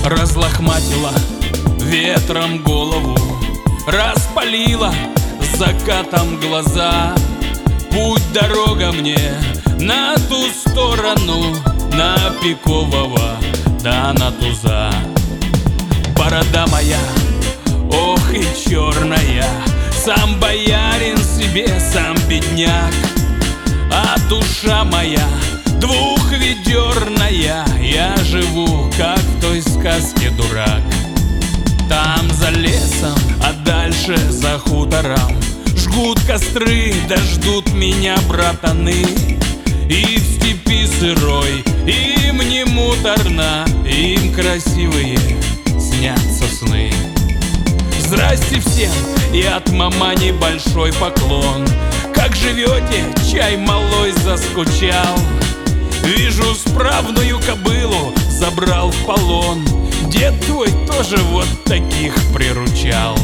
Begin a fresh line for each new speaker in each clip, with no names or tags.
Разлохматила ветром голову, распалила закатом глаза. Путь, дорога мне на ту сторону, на Пикового да на Туза. Борода моя, ох и черная, сам боярин себе, сам бедняк. А душа моя двухведерная, я живу, как в той сказке дурак. Там за лесом, а дальше за хутором жгут костры, да ждут меня братаны. И в степи сырой им не муторно, им красивые снятся сны. Здрасте всем и от мамани большой поклон. Как живете? Чай малой заскучал. Вижу справную кобылу забрал в полон. Дед твой тоже вот таких приручал.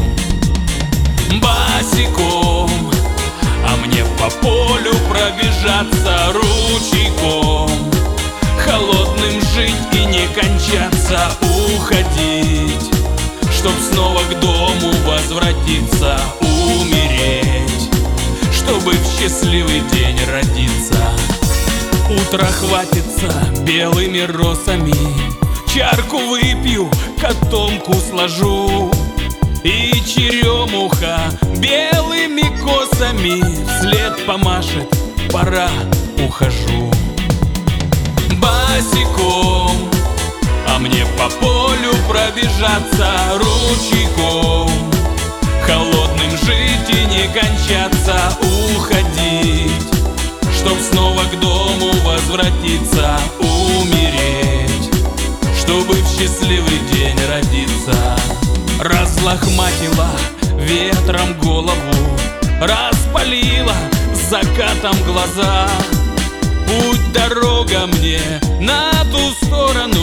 Босиком, а мне по полю пробежаться ручейком. Холодным жить и не кончаться, уходить, чтоб снова к дому возвратиться, умереть, чтобы в счастливый день родиться. Утро хватится белыми росами, чарку выпью, котомку сложу, и черемуха белыми косами вслед помашет: пора, ухожу. Босиком, а мне по полю пробежаться ручейком. Холодным жить и не кончаться, уходить, чтоб снова к дому возвратиться, умереть, чтобы в счастливый день родиться. Разлохматила ветром голову, распалила закатом глаза. Путь, дорога мне на ту сторону,